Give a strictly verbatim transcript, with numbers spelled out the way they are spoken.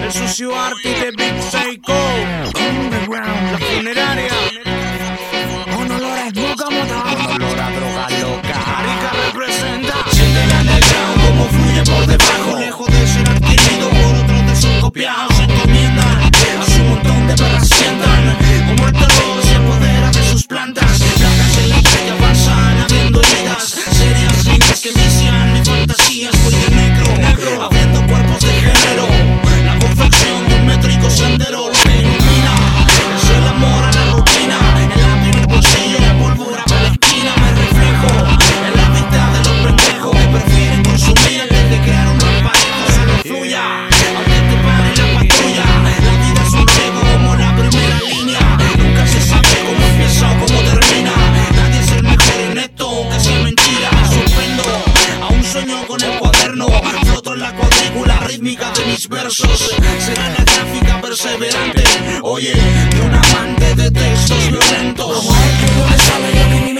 El sucio arte de Big Psycho. Underground, la funeraria. Un olor a smoke a motor. Un olor a droga loca. Arica representa. Siente el underground como fluye por debajo. Lejos de ser adquirido por otros de sus copiados. Se encomiendan a su montón de perras sientan. Como el terror se apodera de sus plantas. Placas en la calle avanzan abriendo heridas. Serias líneas que vician mis fantasías. Voy de negro, negro, abriendo cuerpos de género. La confección de un métrico sendero lo que ilumina es el amor a la rutina. El lápiz en el bolsillo, la pólvora por la esquina. Me reflejo en la mitad de los pendejos que prefieren consumir en vez de crear un parejo. Solo fluya, aunque te pare la patrulla. La vida es un juego como la primera línea. Nunca se sabe cómo empieza o cómo termina. Nadie es el mejor en esto, que sea mentira. Me sorprendo, aún sueño con el cuaderno. Floto en la cuadrícula rítmica de mis versos. Será la gráfica perseverante, oye, de un amante de textos violentos. Como el que no le sabe lo que